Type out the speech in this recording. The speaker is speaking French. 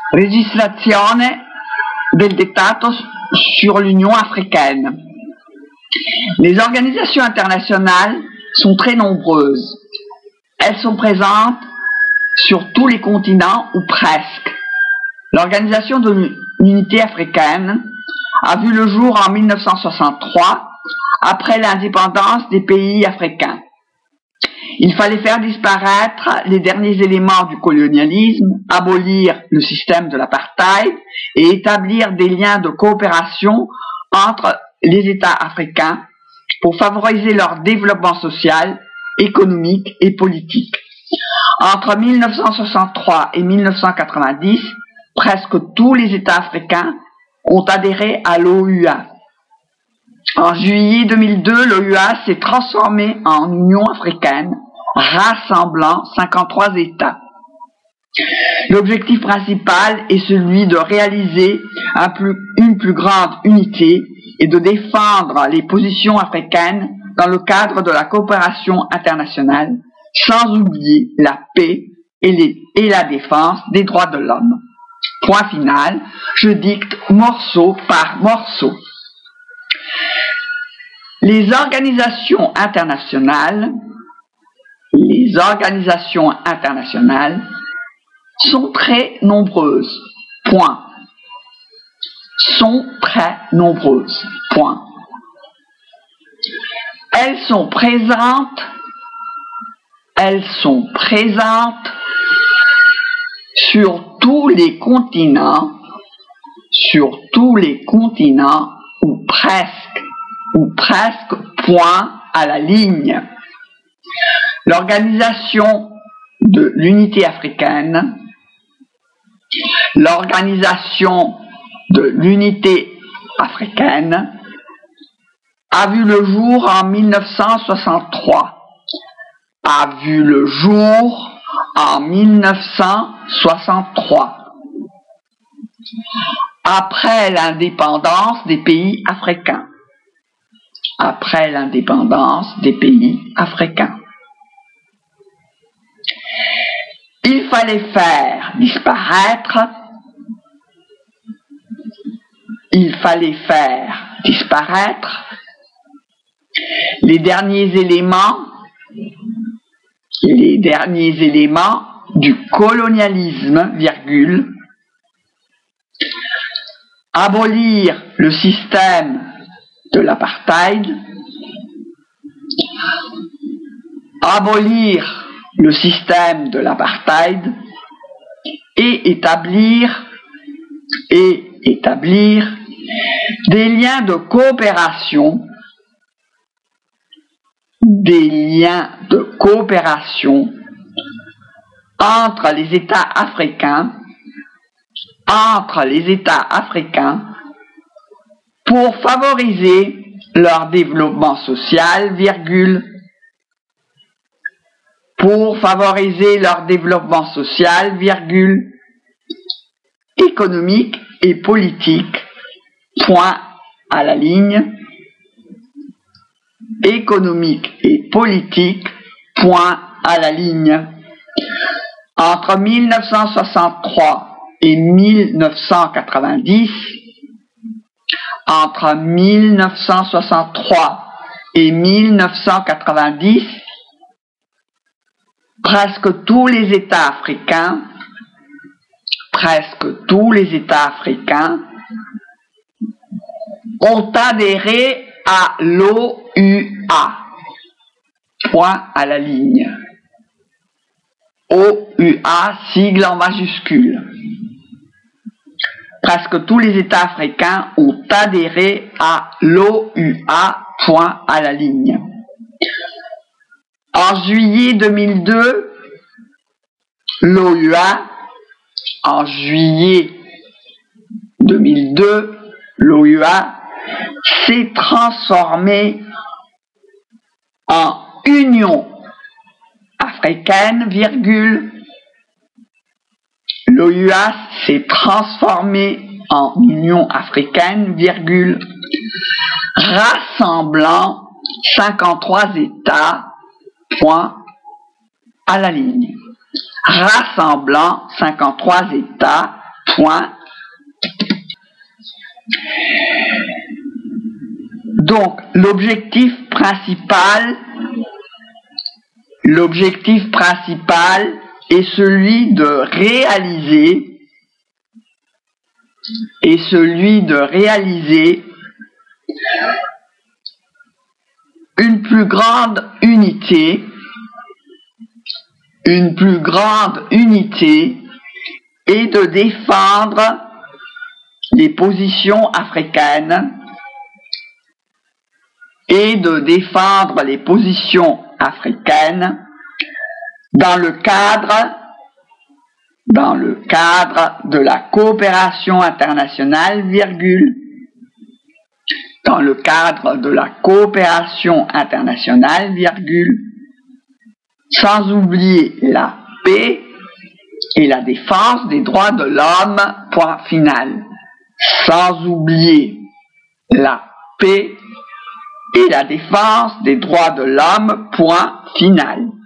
Legislazione del dettato sur l'Union africaine. Les organisations internationales sont très nombreuses. Elles sont présentes sur tous les continents ou presque. L'Organisation de l'Unité africaine a vu le jour en 1963, après l'indépendance des pays africains. Il fallait faire disparaître les derniers éléments du colonialisme, abolir le système de l'apartheid et établir des liens de coopération entre les États africains pour favoriser leur développement social, économique et politique. Entre 1963 et 1990, presque tous les États africains ont adhéré à l'OUA. En juillet 2002, l'OUA s'est transformée en Union africaine, rassemblant 53 États. L'objectif principal est celui de réaliser une plus grande unité et de défendre les positions africaines dans le cadre de la coopération internationale, sans oublier la paix et la défense des droits de l'homme. Point final, je dicte morceau par morceau. Les organisations internationales sont très nombreuses. Point. Sont très nombreuses. Point. Elles sont présentes sur tous les continents, ou presque, point à la ligne. L'Organisation de l'Unité africaine, a vu le jour en 1963. Après l'indépendance des pays africains. Il fallait faire disparaître les derniers éléments du colonialisme, abolir le système de l'apartheid, et établir des liens de coopération entre les États africains pour favoriser leur développement social, économique et politique, point à la ligne. Entre 1963 et 1990, presque tous les États africains ont adhéré à l'OUA. Point à la ligne. OUA, sigle en majuscule. Presque tous les États africains ont adhéré à l'OUA. Point à la ligne. En juillet 2002, l'OUA s'est transformée en Union africaine, l'OUA s'est transformée en Union africaine, rassemblant 53 États, point à la ligne. Rassemblant 53 États, point. Donc, l'objectif principal est celui de réaliser une plus grande unité et de défendre les positions africaines dans le cadre de la coopération internationale, sans oublier la paix et la défense des droits de l'homme, point final. Sans oublier la paix et la défense des droits de l'homme, point final.